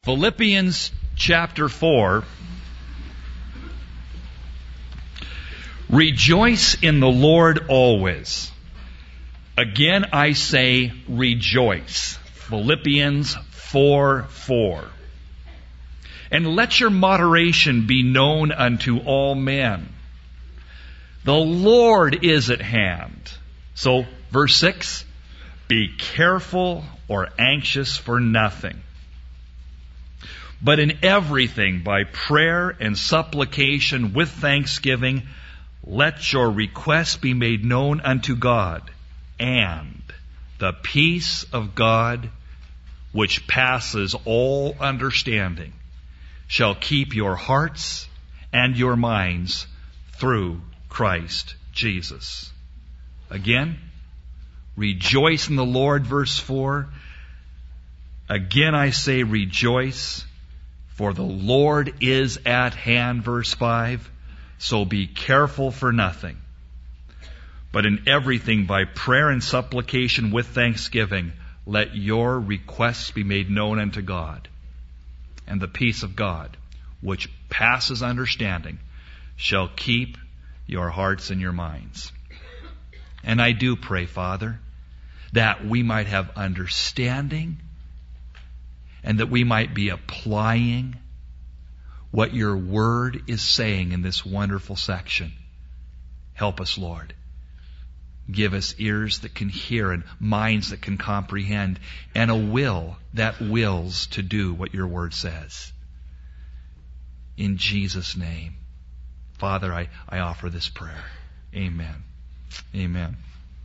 Philippians chapter 4. Rejoice in the Lord always. Again I say rejoice. Philippians 4:4. And let your moderation be known unto all men. The Lord is at hand. So, verse 6, be careful or anxious for nothing, but in everything by prayer and supplication with thanksgiving, let your requests be made known unto God, and the peace of God, which passes all understanding, shall keep your hearts and your minds through Christ Jesus. Again, rejoice in the Lord, verse 4. Again I say rejoice, for the Lord is at hand, verse 5. So be careful for nothing, but in everything by prayer and supplication with thanksgiving, let your requests be made known unto God. And the peace of God, which passes understanding, shall keep your hearts and your minds. And I do pray, Father, that we might have understanding and that we might be applying what your word is saying in this wonderful section. Help us, Lord. Give us ears that can hear and minds that can comprehend and a will that wills to do what your word says. In Jesus' name. Father, I offer this prayer. Amen. Amen.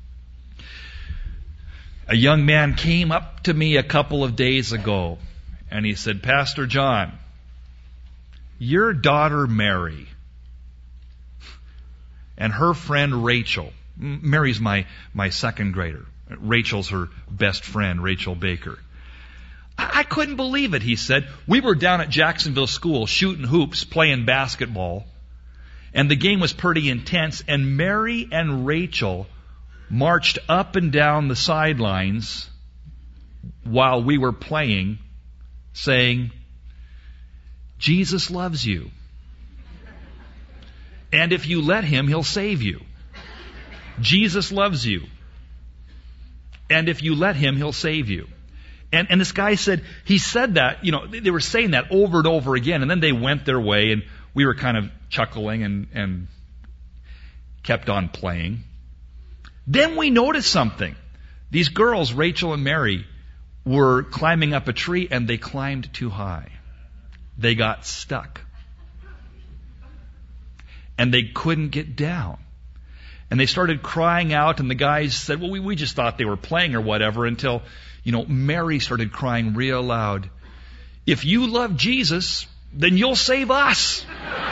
A young man came up to me a couple of days ago and he said, Pastor John, your daughter Mary and her friend Rachel, Mary's my second grader. Rachel's her best friend, Rachel Baker. I couldn't believe it, he said. We were down at Jacksonville School shooting hoops, playing basketball, and the game was pretty intense, and Mary and Rachel marched up and down the sidelines while we were playing, saying, Jesus loves you. And if you let Him, He'll save you. Jesus loves you. And if you let Him, He'll save you. And this guy said, he said that, they were saying that over and over again, and then they went their way, and we were kind of chuckling and kept on playing. Then we noticed something. These girls, Rachel and Mary, were climbing up a tree, and they climbed too high. They got stuck. And they couldn't get down. And they started crying out, and the guys said, well, we just thought they were playing or whatever, until, Mary started crying real loud, if you love Jesus, then you'll save us.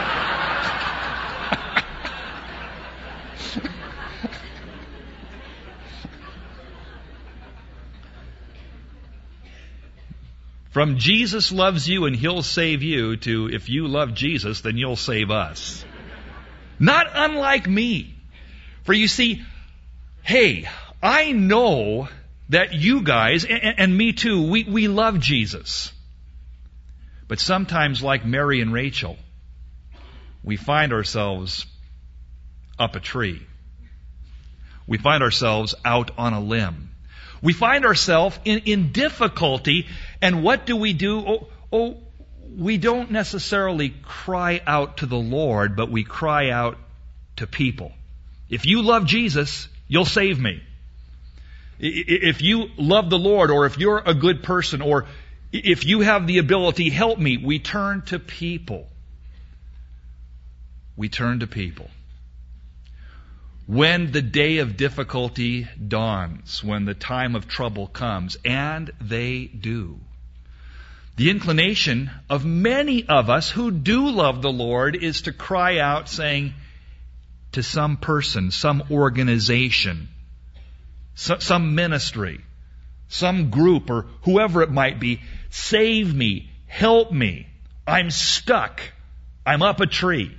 From Jesus loves you and He'll save you to if you love Jesus, then you'll save us. Not unlike me. For you see, hey, I know that you guys, and me too, we love Jesus. But sometimes, like Mary and Rachel, we find ourselves up a tree. We find ourselves out on a limb. We find ourselves in difficulty, and what do? We don't necessarily cry out to the Lord, but we cry out to people. If you love Jesus, you'll save me. If you love the Lord, or if you're a good person, or if you have the ability, help me. We turn to people. We turn to people. When the day of difficulty dawns, when the time of trouble comes, and they do, the inclination of many of us who do love the Lord is to cry out saying to some person, some organization, some ministry, some group, or whoever it might be, save me, help me, I'm stuck, I'm up a tree.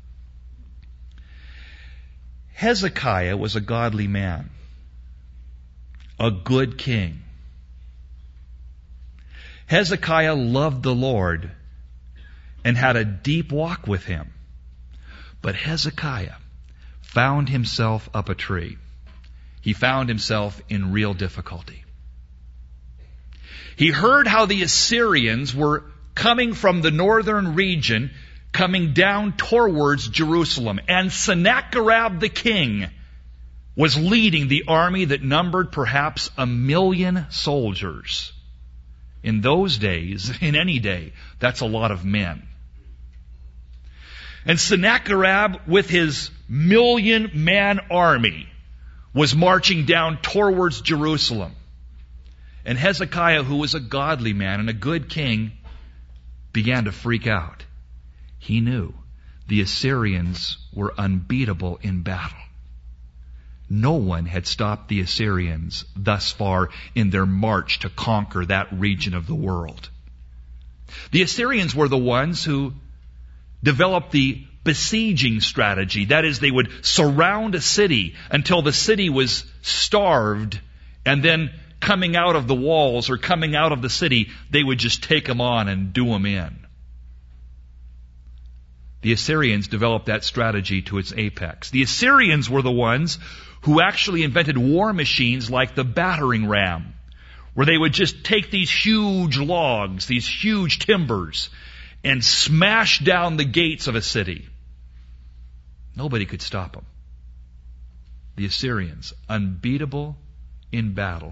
Hezekiah was a godly man, a good king. Hezekiah loved the Lord and had a deep walk with him. But Hezekiah found himself up a tree. He found himself in real difficulty. He heard how the Assyrians were coming from the northern region, coming down towards Jerusalem. And Sennacherib the king was leading the army that numbered perhaps 1 million soldiers. In those days, in any day, that's a lot of men. And Sennacherib, with his 1 million-man army, was marching down towards Jerusalem. And Hezekiah, who was a godly man and a good king, began to freak out. He knew the Assyrians were unbeatable in battle. No one had stopped the Assyrians thus far in their march to conquer that region of the world. The Assyrians were the ones who developed the besieging strategy. That is, they would surround a city until the city was starved, and then coming out of the walls or coming out of the city, they would just take them on and do them in. The Assyrians developed that strategy to its apex. The Assyrians were the ones who actually invented war machines like the battering ram, where they would just take these huge logs, these huge timbers, and smash down the gates of a city. Nobody could stop them. The Assyrians, unbeatable in battle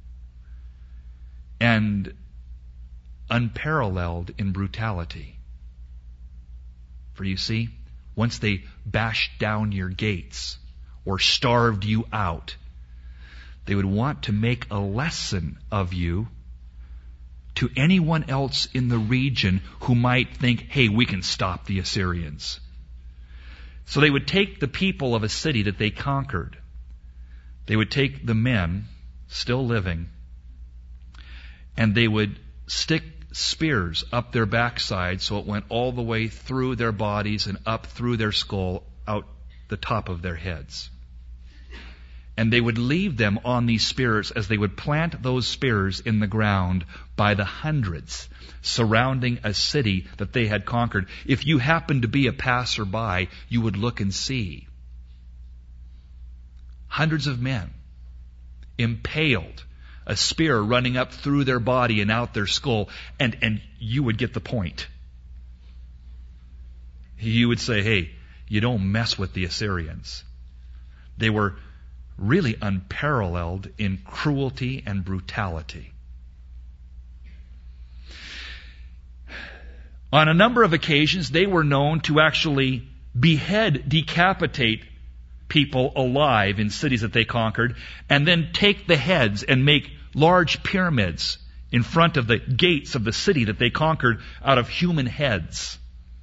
and unparalleled in brutality. For you see, once they bashed down your gates or starved you out, they would want to make a lesson of you to anyone else in the region who might think, hey, we can stop the Assyrians. So they would take the people of a city that they conquered. They would take the men, still living, and they would stick spears up their backside so it went all the way through their bodies and up through their skull, out the top of their heads. And they would leave them on these spears as they would plant those spears in the ground by the hundreds, surrounding a city that they had conquered. If you happened to be a passerby, you would look and see hundreds of men impaled, a spear running up through their body and out their skull, and you would get the point. You would say, hey, you don't mess with the Assyrians. They were really unparalleled in cruelty and brutality. On a number of occasions, they were known to actually behead, decapitate people alive in cities that they conquered, and then take the heads and make large pyramids in front of the gates of the city that they conquered out of human heads.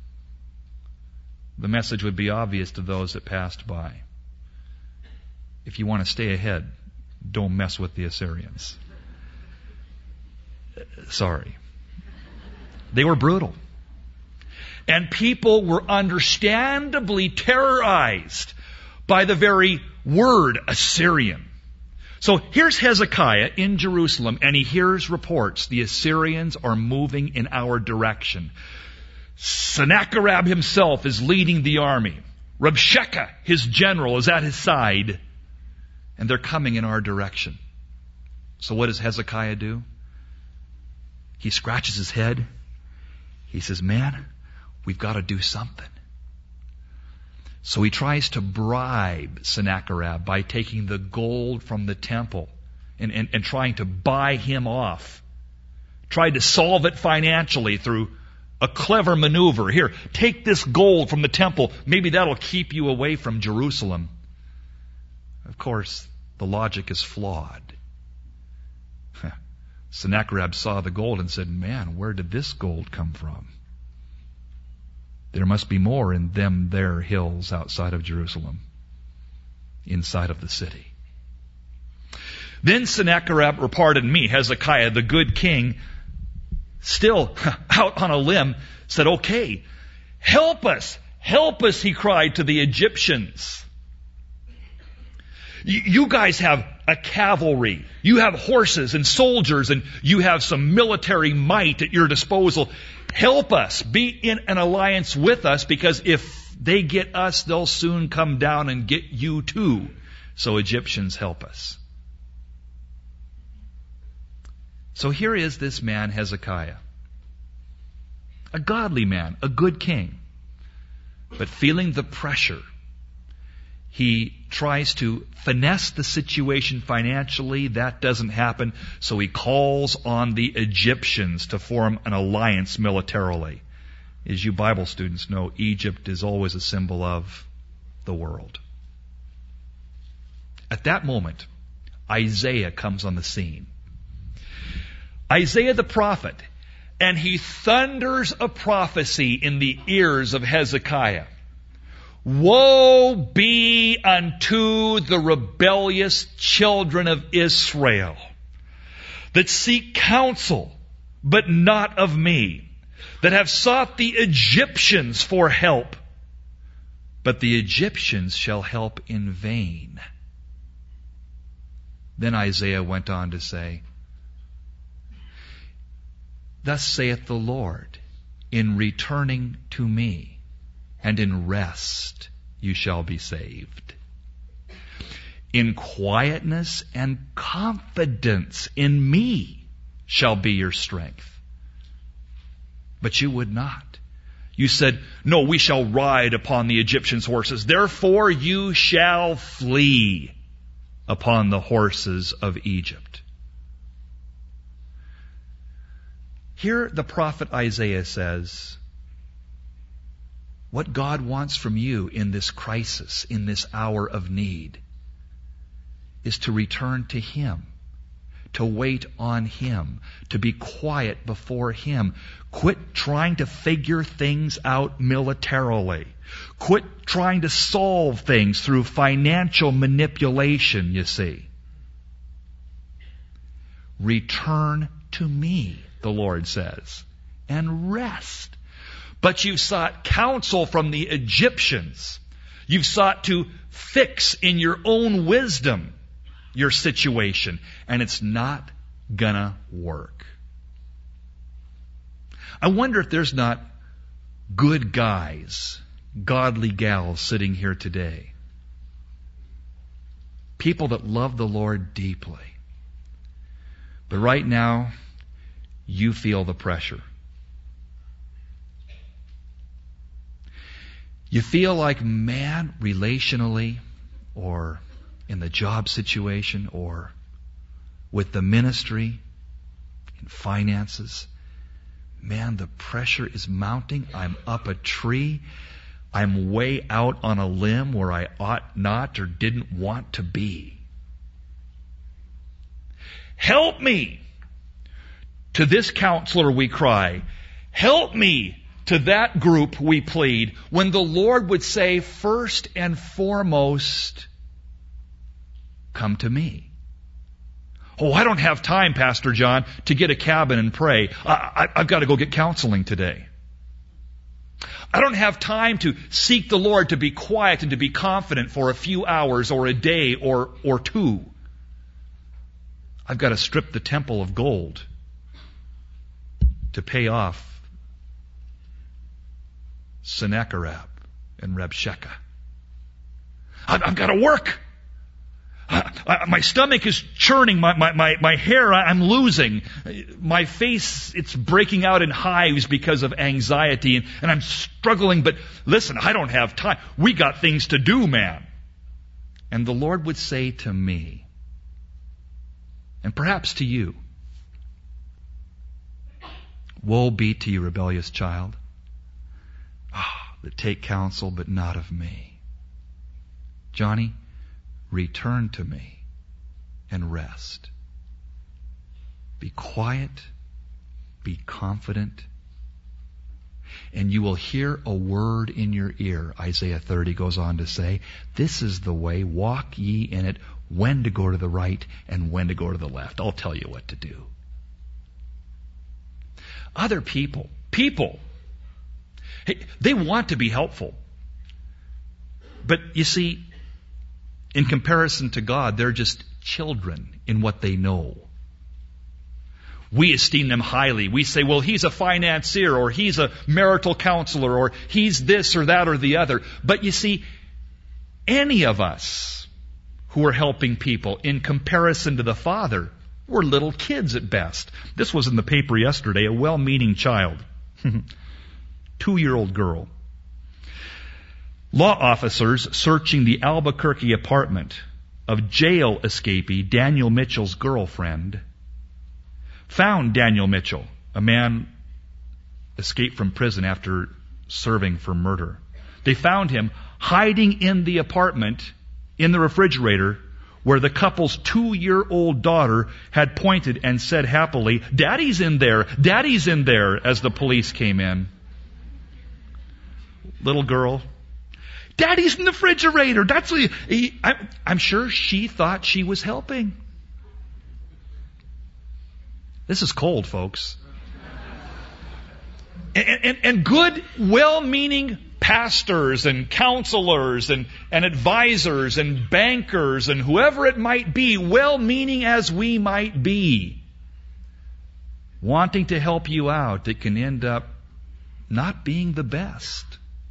The message would be obvious to those that passed by. If you want to stay ahead, don't mess with the Assyrians. Sorry. They were brutal. And people were understandably terrorized by the very word Assyrian. So here's Hezekiah in Jerusalem, and he hears reports. The Assyrians are moving in our direction. Sennacherib himself is leading the army. Rabshakeh, his general, is at his side. And they're coming in our direction. So what does Hezekiah do? He scratches his head. He says, man, we've got to do something. So he tries to bribe Sennacherib by taking the gold from the temple and trying to buy him off. Tried to solve it financially through a clever maneuver. Here, take this gold from the temple. Maybe that'll keep you away from Jerusalem. Of course, the logic is flawed. Sennacherib saw the gold and said, man, where did this gold come from? There must be more in them there hills outside of Jerusalem, inside of the city. Then Sennacherib, or pardon me, Hezekiah, the good king, still out on a limb, said, okay, help us, he cried to the Egyptians. You guys have a cavalry. You have horses and soldiers, and you have some military might at your disposal. Help us. Be in an alliance with us, because if they get us, they'll soon come down and get you too. So Egyptians, help us. So here is this man, Hezekiah. A godly man, a good king. But feeling the pressure, he tries to finesse the situation financially. That doesn't happen. So he calls on the Egyptians to form an alliance militarily. As you Bible students know, Egypt is always a symbol of the world. At that moment, Isaiah comes on the scene. Isaiah the prophet, and he thunders a prophecy in the ears of Hezekiah. Woe be unto the rebellious children of Israel that seek counsel, but not of me, that have sought the Egyptians for help, but the Egyptians shall help in vain. Then Isaiah went on to say, Thus saith the Lord, in returning to me, and in rest you shall be saved. In quietness and confidence in me shall be your strength. But you would not. You said, No, we shall ride upon the Egyptians' horses. Therefore you shall flee upon the horses of Egypt. Here the prophet Isaiah says, what God wants from you in this crisis, in this hour of need, is to return to Him, to wait on Him, to be quiet before Him. Quit trying to figure things out militarily. Quit trying to solve things through financial manipulation, you see. Return to me, the Lord says, and rest. But you've sought counsel from the Egyptians. You've sought to fix in your own wisdom your situation, and it's not gonna work. I wonder if there's not good guys, godly gals sitting here today. People that love the Lord deeply. But right now, you feel the pressure. You feel like, man, relationally, or in the job situation, or with the ministry, in finances, man, the pressure is mounting. I'm up a tree. I'm way out on a limb where I ought not or didn't want to be. Help me! To this counselor we cry. Help me! To that group we plead, when the Lord would say, first and foremost, come to me. Oh, I don't have time, Pastor John, to get a cabin and pray. I've got to go get counseling today. I don't have time to seek the Lord, to be quiet and to be confident for a few hours or a day or two. I've got to strip the temple of gold to pay off Sennacherib and Rabshakeh. I've got to work. My stomach is churning. My hair I'm losing. My face, it's breaking out in hives because of anxiety, and I'm struggling. But listen, I don't have time. We got things to do, man. And the Lord would say to me, and perhaps to you, woe be to you, rebellious child, that take counsel, but not of me. Johnny, return to me and rest. Be quiet, be confident, and you will hear a word in your ear. Isaiah 30 goes on to say, this is the way, walk ye in it, when to go to the right and when to go to the left. I'll tell you what to do. Other people, hey, they want to be helpful. But you see, in comparison to God, they're just children in what they know. We esteem them highly. We say, well, he's a financier, or he's a marital counselor, or he's this or that or the other. But you see, any of us who are helping people in comparison to the Father, we're little kids at best. This was in the paper yesterday, a well-meaning child, 2-year-old girl. Law officers searching the Albuquerque apartment of jail escapee Daniel Mitchell's girlfriend found Daniel Mitchell, a man escaped from prison after serving for murder. They found him hiding in the apartment, in the refrigerator, where the couple's 2-year-old daughter had pointed and said happily, "Daddy's in there, Daddy's in there," as the police came in. Little girl, "Daddy's in the refrigerator." I'm sure she thought she was helping. This is cold, folks. And good, well-meaning pastors and counselors and advisors and bankers and whoever it might be, well-meaning as we might be, wanting to help you out, that can end up not being the best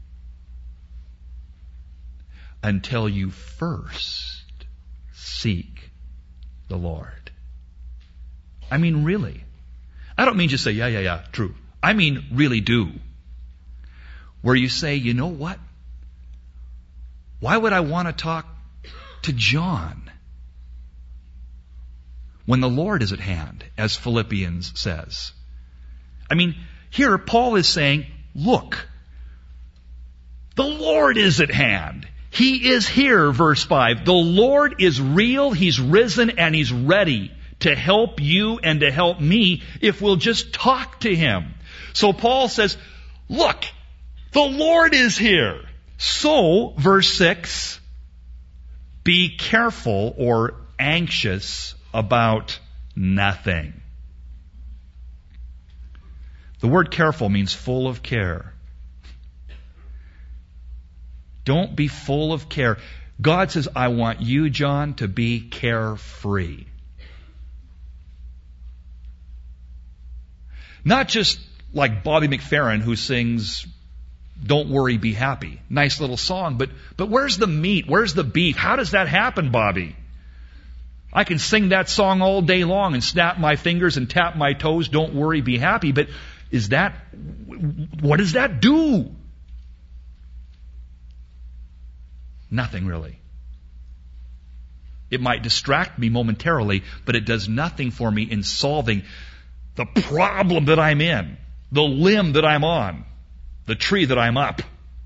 until you first seek the Lord. I mean, really. I don't mean just say, yeah, true. I mean, really do. Where you say, you know what? Why would I want to talk to John when the Lord is at hand, as Philippians says? I mean, here Paul is saying, look, the Lord is at hand. He is here, verse 5. The Lord is real, He's risen, and He's ready to help you and to help me if we'll just talk to Him. So Paul says, look, the Lord is here. So, verse 6, be careful or anxious about nothing. The word careful means full of care. Don't be full of care. God says, I want you, John, to be carefree. Not just like Bobby McFerrin, who sings "Don't Worry, Be Happy." Nice little song, but where's the meat? Where's the beef? How does that happen, Bobby? I can sing that song all day long and snap my fingers and tap my toes, "Don't worry, be happy," but what does that do? Nothing really. It might distract me momentarily, but it does nothing for me in solving the problem that I'm in, the limb that I'm on, the tree that I'm up.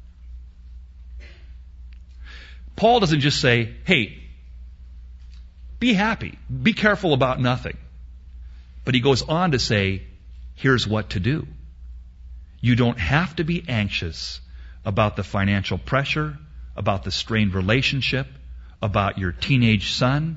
Paul doesn't just say, hey, be happy, be careful about nothing. But he goes on to say, here's what to do. You don't have to be anxious about the financial pressure, about the strained relationship, about your teenage son,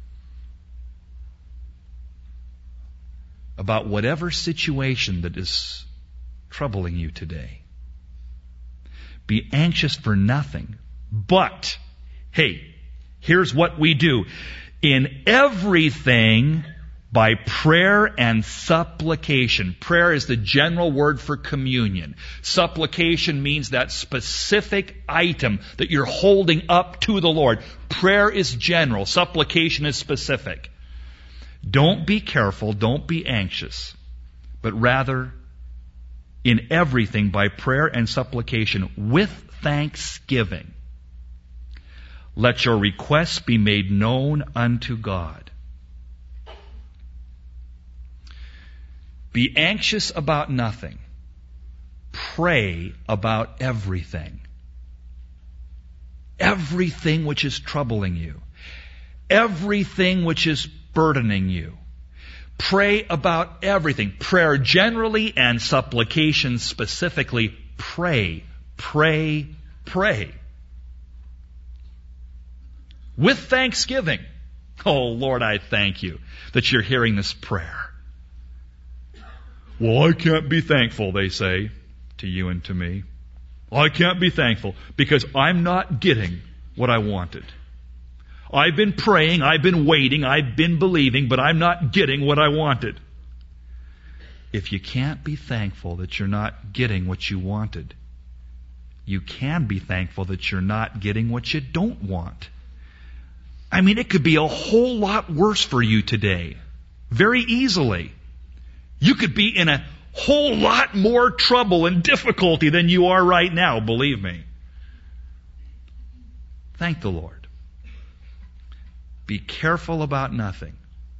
about whatever situation that is troubling you today. Be anxious for nothing. But, hey, here's what we do. In everything, by prayer and supplication. Prayer is the general word for communion. Supplication means that specific item that you're holding up to the Lord. Prayer is general. Supplication is specific. Don't be careful, don't be anxious, but rather in everything by prayer and supplication with thanksgiving. Let your requests be made known unto God. Be anxious about nothing. Pray about everything. Everything which is troubling you. Everything which is burdening you. Pray about everything. Prayer generally and supplication specifically. Pray, pray, pray. With thanksgiving. Oh, Lord, I thank you that you're hearing this prayer. Well, I can't be thankful, they say, to you and to me. I can't be thankful because I'm not getting what I wanted. I've been praying, I've been waiting, I've been believing, but I'm not getting what I wanted. If you can't be thankful that you're not getting what you wanted, you can be thankful that you're not getting what you don't want. I mean, it could be a whole lot worse for you today. Very easily. You could be in a whole lot more trouble and difficulty than you are right now, believe me. Thank the Lord. Be careful about nothing.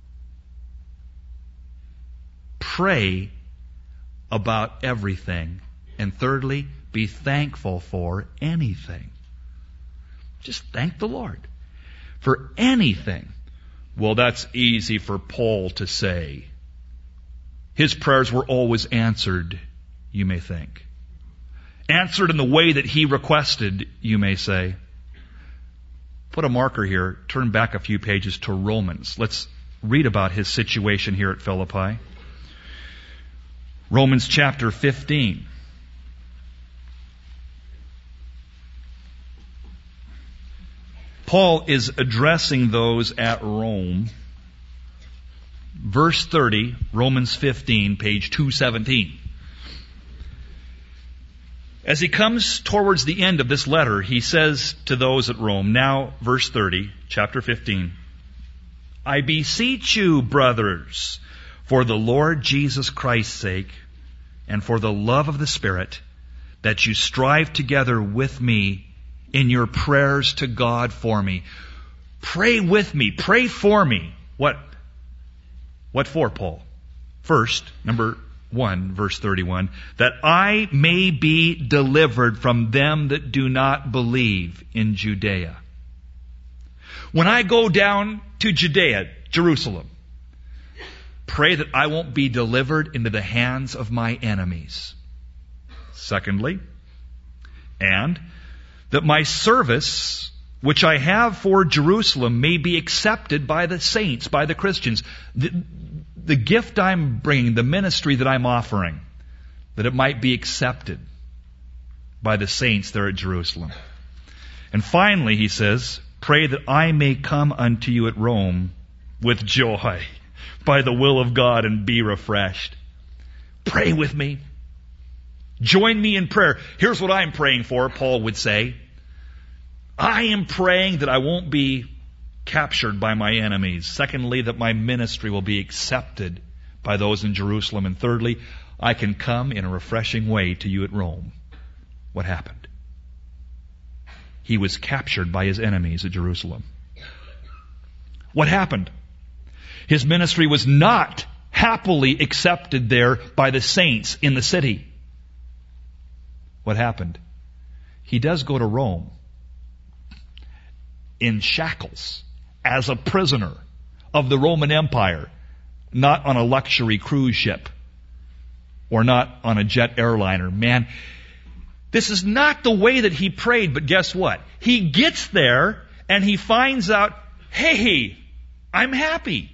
Pray about everything. And thirdly, be thankful for anything. Just thank the Lord for anything. Well, that's easy for Paul to say. His prayers were always answered, you may think. Answered in the way that he requested, you may say. Put a marker here. Turn back a few pages to Romans. Let's read about his situation here at Philippi. Romans chapter 15. Paul is addressing those at Rome. Verse 30, Romans 15, page 217. As he comes towards the end of this letter, he says to those at Rome, now, verse 30, chapter 15, I beseech you, brothers, for the Lord Jesus Christ's sake, and for the love of the Spirit, that you strive together with me in your prayers to God for me. Pray with me. Pray for me. What for, Paul? First, number 1, verse 31, that I may be delivered from them that do not believe in Judea. When I go down to Judea, Jerusalem, pray that I won't be delivered into the hands of my enemies. Secondly, and that my service, which I have for Jerusalem, may be accepted by the saints, by the Christians. The gift I'm bringing, the ministry that I'm offering, that it might be accepted by the saints there at Jerusalem. And finally, he says, pray that I may come unto you at Rome with joy by the will of God and be refreshed. Pray with me. Join me in prayer. Here's what I'm praying for, Paul would say. I am praying that I won't be captured by my enemies. Secondly, that my ministry will be accepted by those in Jerusalem. And thirdly, I can come in a refreshing way to you at Rome. What happened? He was captured by his enemies at Jerusalem. What happened? His ministry was not happily accepted there by the saints in the city. What happened? He does go to Rome in shackles as a prisoner of the Roman Empire, not on a luxury cruise ship or not on a jet airliner. Man, this is not the way that he prayed, but guess what? He gets there and he finds out, hey, I'm happy.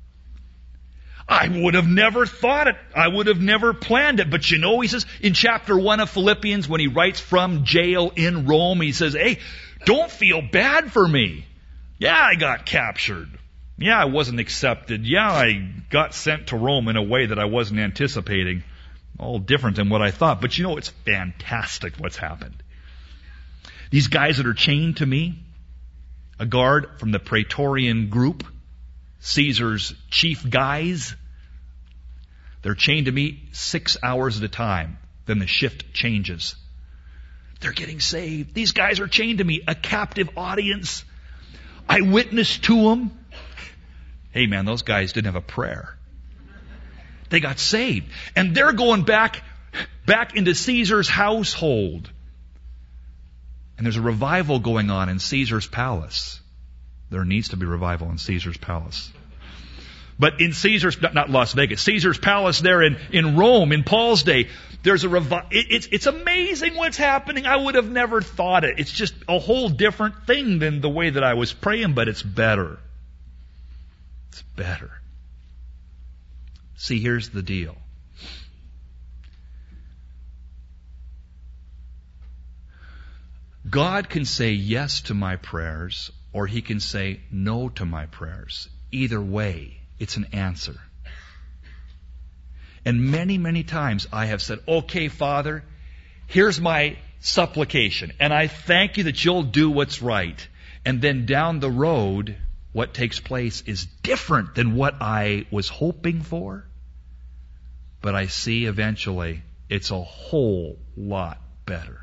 I would have never thought it. I would have never planned it. But you know, he says in chapter 1 of Philippians, when he writes from jail in Rome, he says, hey, don't feel bad for me. Yeah, I got captured. Yeah, I wasn't accepted. Yeah, I got sent to Rome in a way that I wasn't anticipating. All different than what I thought. But you know, it's fantastic what's happened. These guys that are chained to me, a guard from the Praetorian group, Caesar's chief guys, they're chained to me 6 hours at a time. Then the shift changes. They're getting saved. These guys are chained to me, a captive audience. I witnessed to them. Hey man, those guys didn't have a prayer. They got saved. And they're going back into Caesar's household. And there's a revival going on in Caesar's palace. There needs to be revival in Caesar's palace. But in Caesar's, not Las Vegas, Caesar's palace there in Rome, in Paul's day, there's a revival. It's amazing what's happening. I would have never thought it. It's just a whole different thing than the way that I was praying, but it's better. It's better. See, here's the deal. God can say yes to my prayers, or He can say no to my prayers. Either way, it's an answer. And many, many times I have said, okay, Father, here's my supplication, and I thank you that you'll do what's right. And then down the road, what takes place is different than what I was hoping for. But I see eventually it's a whole lot better.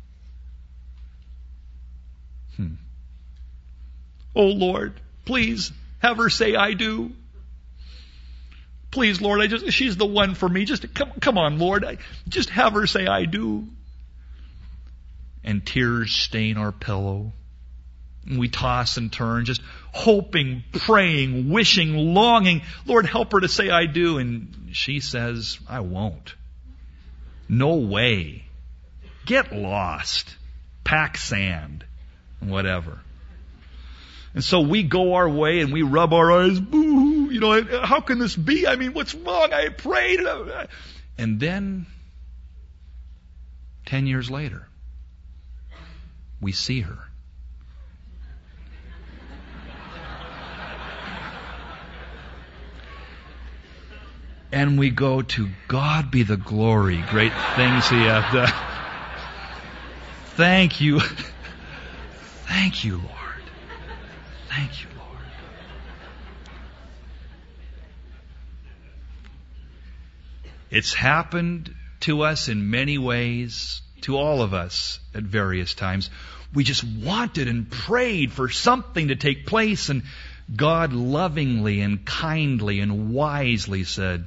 Oh Lord, please have her say I do. Please, Lord, she's the one for me. Just come on, Lord, just have her say I do. And tears stain our pillow. And we toss and turn, just hoping, praying, wishing, longing. Lord, help her to say I do. And she says, I won't. No way. Get lost. Pack sand. Whatever. And so we go our way and we rub our eyes. Boo! How can this be? I mean, what's wrong? I prayed. And then, 10 years later, we see her. And we go, to God be the glory, great things He hath done. Thank you. Thank you, Lord. Thank you, Lord. It's happened to us in many ways, to all of us at various times. We just wanted and prayed for something to take place, and God lovingly and kindly and wisely said,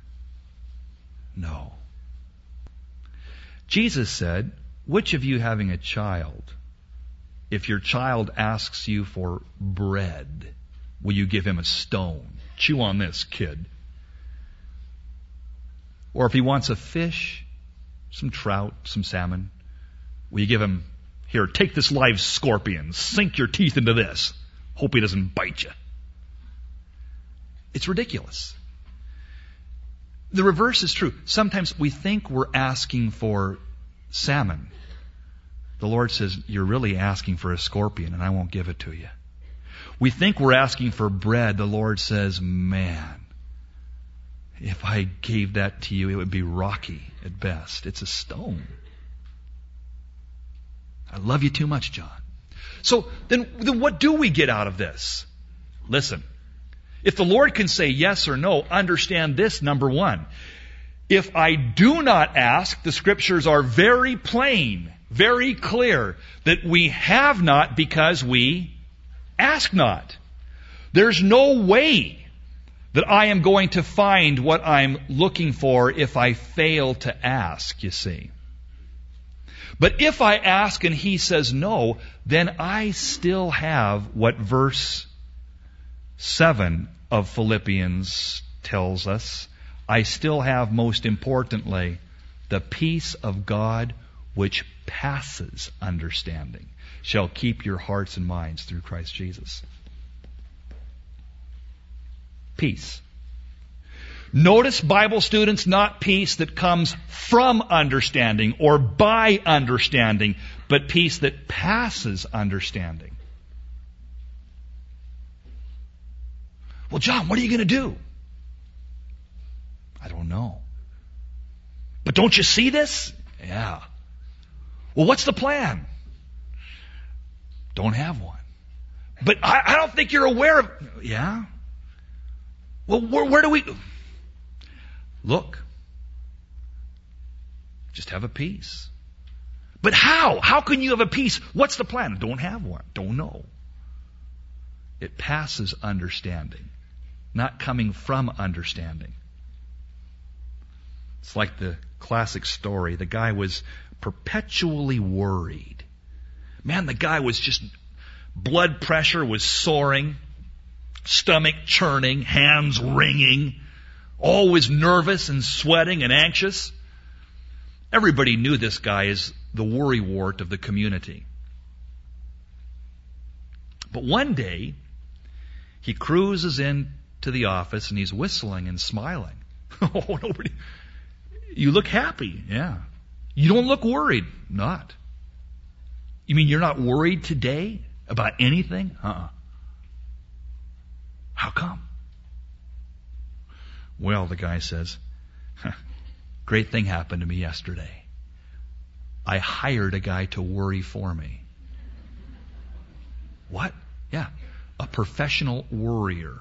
no. Jesus said, which of you having a child, if your child asks you for bread, will you give him a stone? Chew on this, kid. Or if he wants a fish, some trout, some salmon, will you give him, here, take this live scorpion, sink your teeth into this, hope he doesn't bite you. It's ridiculous. The reverse is true. Sometimes we think we're asking for salmon. The Lord says, you're really asking for a scorpion, and I won't give it to you. We think we're asking for bread. The Lord says, man, if I gave that to you, it would be rocky at best. It's a stone. I love you too much, John. So then what do we get out of this? Listen. If the Lord can say yes or no, understand this, number one. If I do not ask, the Scriptures are very plain, very clear, that we have not because we ask not. There's no way that I am going to find what I'm looking for if I fail to ask, you see. But if I ask and He says no, then I still have what verse 7 of Philippians tells us. I still have, most importantly, the peace of God which passes understanding shall keep your hearts and minds through Christ Jesus. Peace. Notice, Bible students, not peace that comes from understanding or by understanding, but peace that passes understanding. Well, John, what are you going to do? I don't know. But don't you see this? Yeah. Well, what's the plan? Don't have one. But I don't think you're aware of... Yeah? Well, where do we... Look. Just have a peace. But how? How can you have a peace? What's the plan? Don't have one. Don't know. It passes understanding. Not coming from understanding. It's like the classic story. The guy was perpetually worried. Man, the guy was just, blood pressure was soaring, stomach churning, hands wringing, always nervous and sweating and anxious. Everybody knew this guy as the worrywart of the community. But one day, he cruises into the office and he's whistling and smiling. Oh, nobody... You look happy. Yeah. You don't look worried. Not. You mean you're not worried today? About anything? How come? Well, the guy says, great thing happened to me yesterday. I hired a guy to worry for me. What? Yeah, a professional worrier.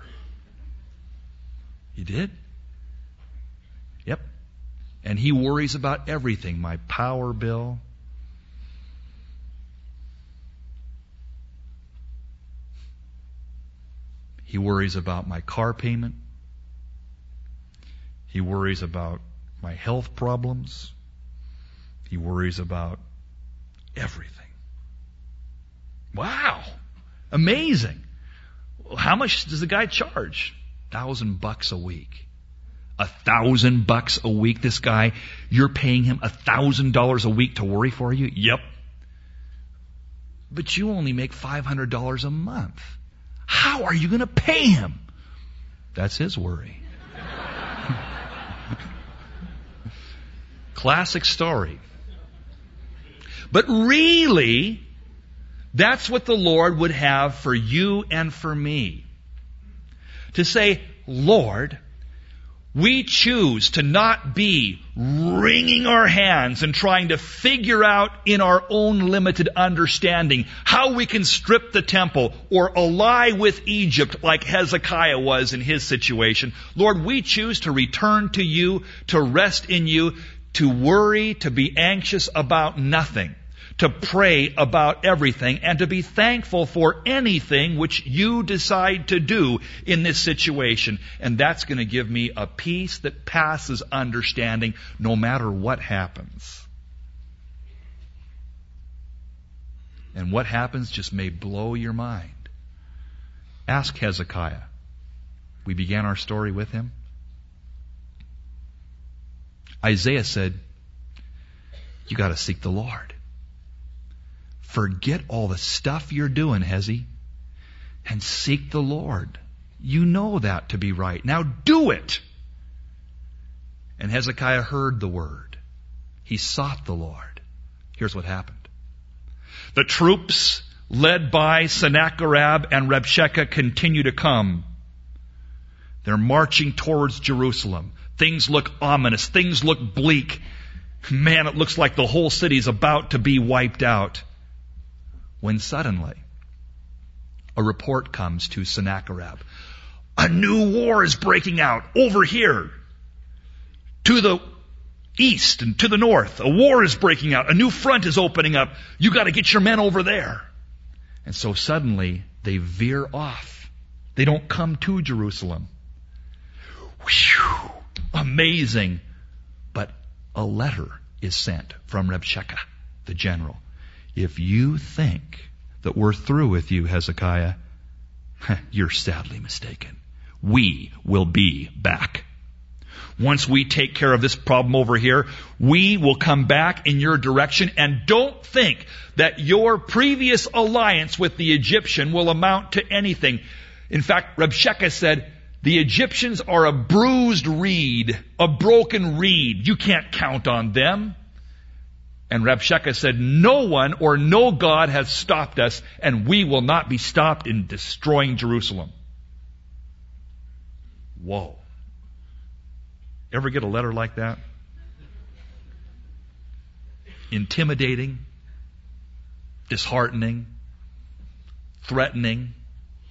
You did? Yep. And he worries about everything. My power bill. He worries about my car payment. He worries about my health problems. He worries about everything. Wow. Amazing. How much does the guy charge? $1,000 a week. $1,000 a week, this guy, you're paying him $1,000 a week to worry for you? Yep. But you only make $500 a month. How are you going to pay him? That's his worry. Classic story. But really, that's what the Lord would have for you and for me. To say, Lord, we choose to not be wringing our hands and trying to figure out in our own limited understanding how we can strip the temple or ally with Egypt like Hezekiah was in his situation. Lord, we choose to return to you, to rest in you, to worry, to be anxious about nothing, to pray about everything, and to be thankful for anything which you decide to do in this situation. And that's going to give me a peace that passes understanding no matter what happens. And what happens just may blow your mind. Ask Hezekiah. We began our story with him. Isaiah said, you got to seek the Lord. Forget all the stuff you're doing, Hezi, and seek the Lord. You know that to be right. Now do it. And Hezekiah heard the word. He sought the Lord. Here's what happened. The troops led by Sennacherib and Rabshakeh continue to come. They're marching towards Jerusalem. Things look ominous. Things look bleak. Man, it looks like the whole city's about to be wiped out. When suddenly, a report comes to Sennacherib. A new war is breaking out over here. To the east and to the north, a war is breaking out. A new front is opening up. You got to get your men over there. And so suddenly, they veer off. They don't come to Jerusalem. Whew, amazing. But a letter is sent from Rabshakeh, the general. If you think that we're through with you, Hezekiah, you're sadly mistaken. We will be back. Once we take care of this problem over here, we will come back in your direction, and don't think that your previous alliance with the Egyptian will amount to anything. In fact, Rabshakeh said, the Egyptians are a bruised reed, a broken reed. You can't count on them. And Rabshakeh said, no one or no God has stopped us, and we will not be stopped in destroying Jerusalem. Whoa. Ever get a letter like that? Intimidating, disheartening, threatening.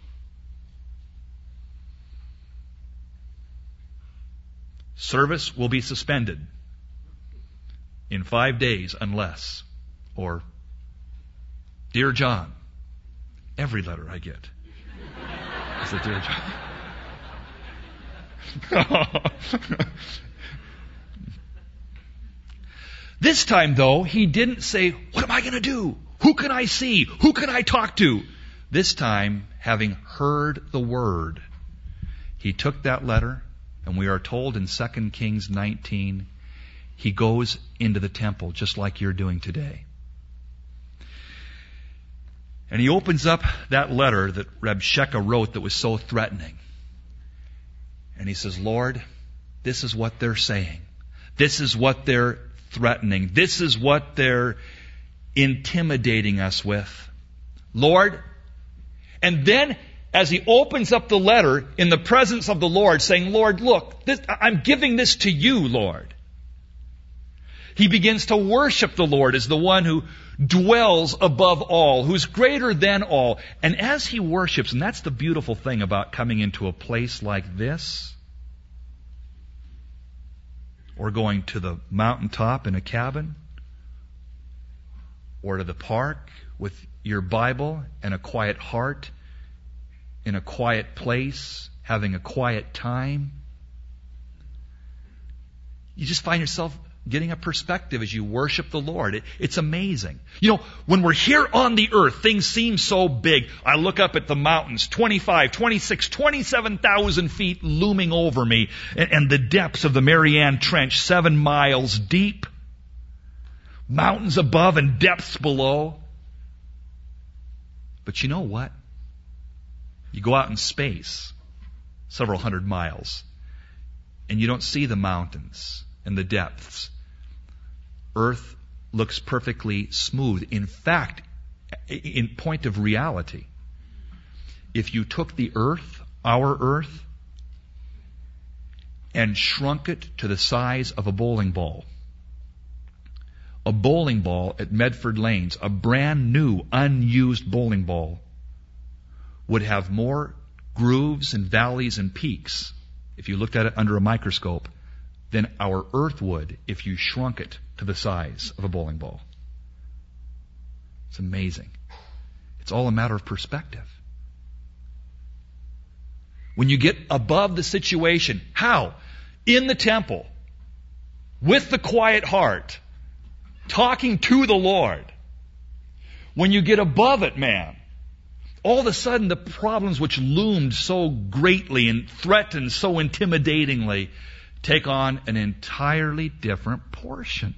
Service will be suspended in 5 days unless, or, Dear John. Every letter I get is a Dear John. This time, though, he didn't say, what am I going to do? Who can I see? Who can I talk to? This time, having heard the word, he took that letter, and we are told in 2 Kings 19, he goes into the temple just like you're doing today. And he opens up that letter that Rabshakeh wrote that was so threatening. And he says, Lord, this is what they're saying. This is what they're threatening. This is what they're intimidating us with. Lord, And then, as he opens up the letter in the presence of the Lord, saying, Lord, look, I'm giving this to you, Lord. He begins to worship the Lord as the one who dwells above all, who's greater than all. And as he worships, and that's the beautiful thing about coming into a place like this, or going to the mountaintop in a cabin, or to the park with your Bible and a quiet heart, in a quiet place, having a quiet time. You just find yourself getting a perspective as you worship the Lord. It's amazing. You know, when we're here on the earth, things seem so big. I look up at the mountains, 25, 26, 27,000 feet looming over me, and the depths of the Mariana Trench, 7 miles deep. Mountains above and depths below. But you know what? You go out in space, several hundred miles, and you don't see the mountains and the depths. Earth looks perfectly smooth. In fact, in point of reality, if you took the earth, our earth, and shrunk it to the size of a bowling ball at Medford Lanes, a brand new, unused bowling ball, would have more grooves and valleys and peaks, if you looked at it under a microscope, than our earth would if you shrunk it to the size of a bowling ball. It's amazing. It's all a matter of perspective. When you get above the situation, how? In the temple, with the quiet heart, talking to the Lord. When you get above it, man, all of a sudden the problems which loomed so greatly and threatened so intimidatingly take on an entirely different portion.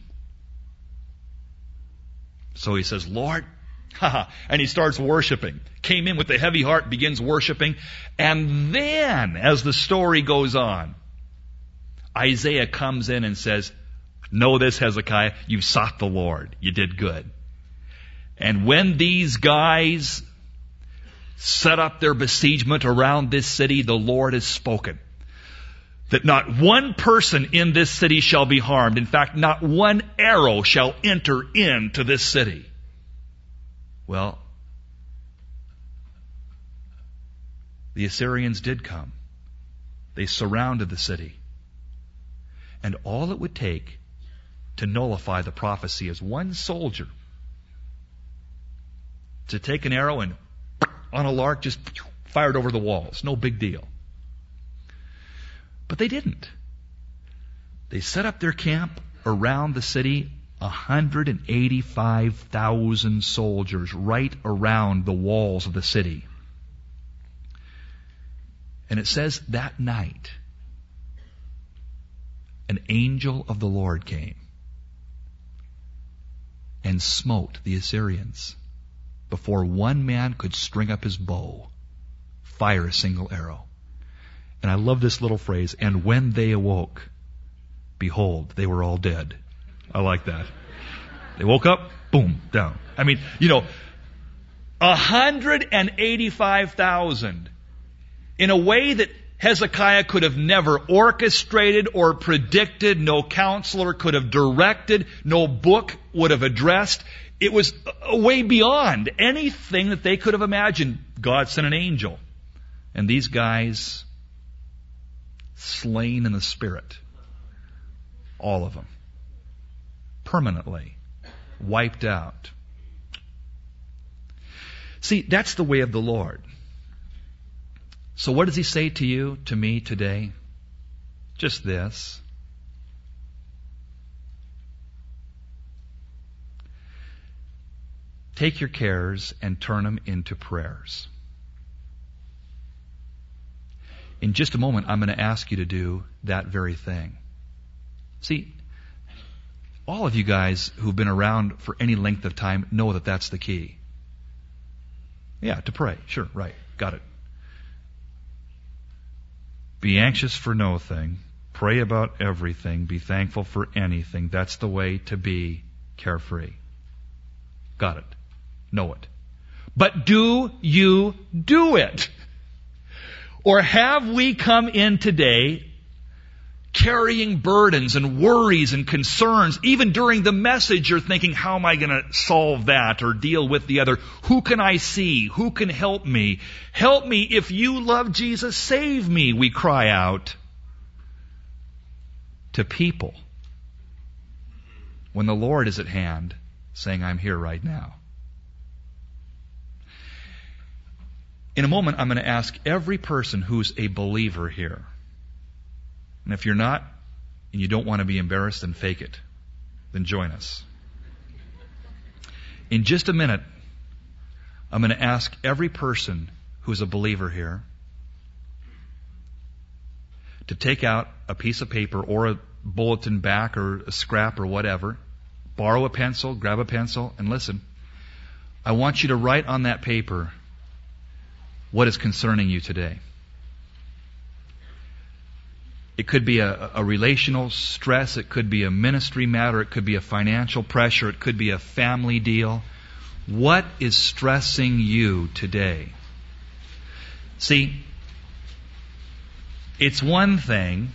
So he says, Lord, and he starts worshiping. Came in with a heavy heart, begins worshiping. And then, as the story goes on, Isaiah comes in and says, know this, Hezekiah, you've sought the Lord. You did good. And when these guys set up their besiegement around this city, the Lord has spoken. That not one person in this city shall be harmed. In fact, not one arrow shall enter into this city. Well, the Assyrians did come. They surrounded the city. And all it would take to nullify the prophecy is one soldier to take an arrow and on a lark just fired over the walls. No big deal. But they didn't. They set up their camp around the city, 185,000 soldiers right around the walls of the city. And it says that night, an angel of the Lord came and smote the Assyrians before one man could string up his bow, fire a single arrow. And I love this little phrase, and when they awoke, behold, they were all dead. I like that. They woke up, boom, down. I mean, 185,000 in a way that Hezekiah could have never orchestrated or predicted, no counselor could have directed, no book would have addressed. It was way beyond anything that they could have imagined. God sent an angel. And these guys, slain in the spirit. All of them. Permanently. Wiped out. See, that's the way of the Lord. So what does he say to you, to me today? Just this. Take your cares and turn them into prayers. In just a moment, I'm going to ask you to do that very thing. See, all of you guys who've been around for any length of time know that that's the key. Yeah, to pray. Sure, right. Got it. Be anxious for no thing. Pray about everything. Be thankful for anything. That's the way to be carefree. Got it. Know it. But do you do it? Or have we come in today carrying burdens and worries and concerns? Even during the message, you're thinking, how am I going to solve that or deal with the other? Who can I see? Who can help me? Help me. If you love Jesus, save me, we cry out to people when the Lord is at hand saying, I'm here right now. In a moment, I'm going to ask every person who's a believer here. And if you're not, and you don't want to be embarrassed, then fake it. Then join us. In just a minute, I'm going to ask every person who's a believer here to take out a piece of paper or a bulletin back or a scrap or whatever, borrow a pencil, grab a pencil, and listen. I want you to write on that paper what is concerning you today. It could be a relational stress. It could be a ministry matter. It could be a financial pressure. It could be a family deal. What is stressing you today? See, it's one thing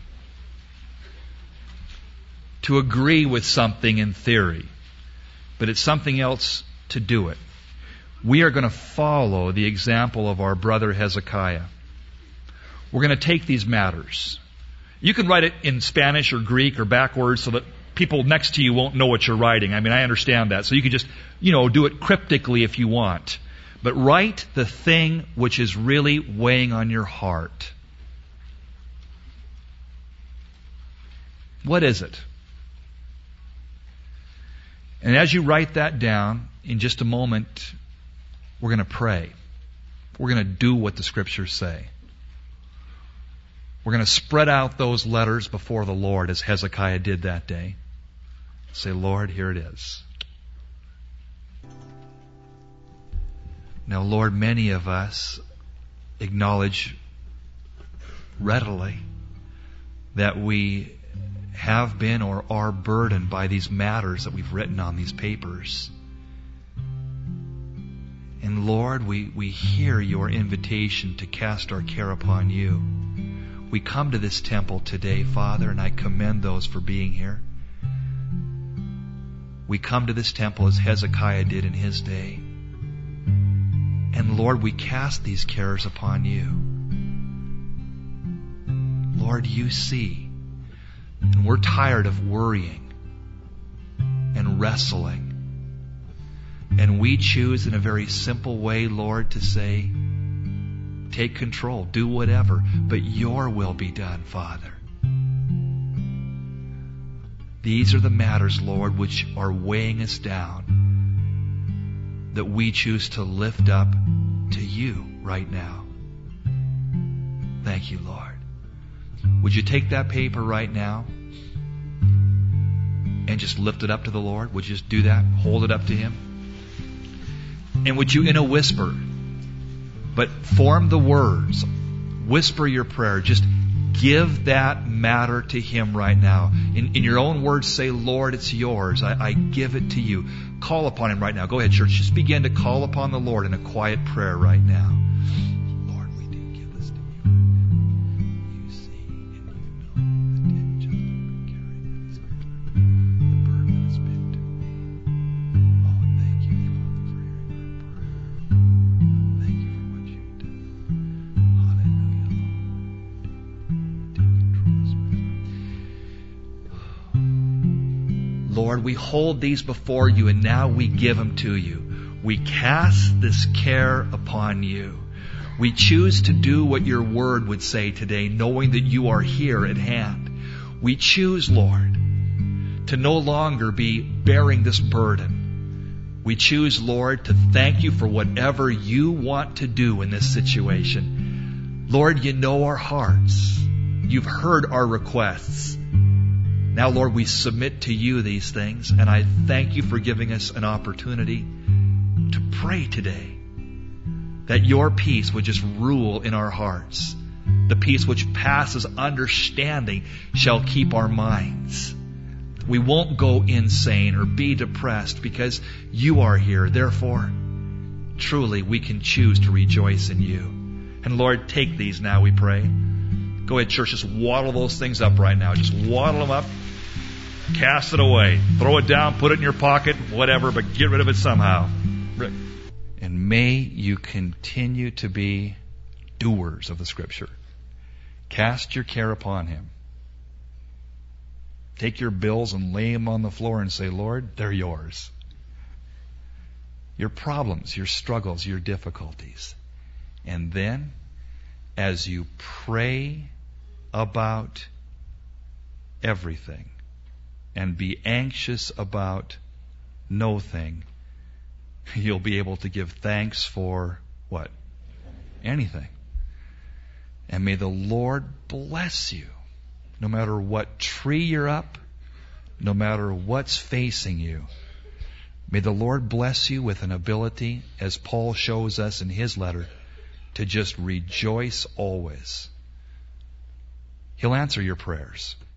to agree with something in theory, but it's something else to do it. We are going to follow the example of our brother Hezekiah. We're going to take these matters. You can write it in Spanish or Greek or backwards so that people next to you won't know what you're writing. I mean, I understand that. So you can just, do it cryptically if you want. But write the thing which is really weighing on your heart. What is it? And as you write that down, in just a moment, we're going to pray. We're going to do what the Scriptures say. We're going to spread out those letters before the Lord as Hezekiah did that day. Say, Lord, here it is. Now, Lord, many of us acknowledge readily that we have been or are burdened by these matters that we've written on these papers. And Lord, we hear your invitation to cast our care upon you. We come to this temple today, Father, and I commend those for being here. We come to this temple as Hezekiah did in his day. And Lord, we cast these cares upon you. Lord, you see. And we're tired of worrying and wrestling. And we choose in a very simple way, Lord, to say, take control, do whatever, but your will be done, Father. These are the matters, Lord, which are weighing us down, that we choose to lift up to you right now. Thank you, Lord. Would you take that paper right now and just lift it up to the Lord? Would you just do that? Hold it up to Him? And would you, in a whisper, but form the words, whisper your prayer, just give that matter to Him right now. In your own words, say, Lord, it's yours. I give it to you. Call upon Him right now. Go ahead, church. Just begin to call upon the Lord in a quiet prayer right now. Lord, we do give this to you right now. You see and you know the just been carrying this matter, the burden that has been to me. Oh, thank you, Father, for hearing our prayer. Thank you for what you've done. Hallelujah, Lord. Lord, we hold these before you and now we give them to you. We cast this care upon you. We choose to do what your word would say today, knowing that you are here at hand. We choose, Lord, to no longer be bearing this burden. We choose, Lord, to thank you for whatever you want to do in this situation. Lord, you know our hearts. You've heard our requests. Now, Lord, we submit to you these things, and I thank you for giving us an opportunity to pray today that your peace would just rule in our hearts. The peace which passes understanding shall keep our minds. We won't go insane or be depressed because you are here. Therefore, truly we can choose to rejoice in you. And Lord, take these now, we pray. Go ahead, church, just waddle those things up right now. Just waddle them up, cast it away, throw it down, put it in your pocket, whatever, but get rid of it somehow. And may you continue to be doers of the Scripture. Cast your care upon Him. Take your bills and lay them on the floor and say, Lord, they're yours. Your problems, your struggles, your difficulties. And then, as you pray about everything and be anxious about no thing, you'll be able to give thanks for what? Anything. And may the Lord bless you, no matter what tree you're up, no matter what's facing you. May the Lord bless you with an ability, as Paul shows us in his letter, to just rejoice always. He'll answer your prayers.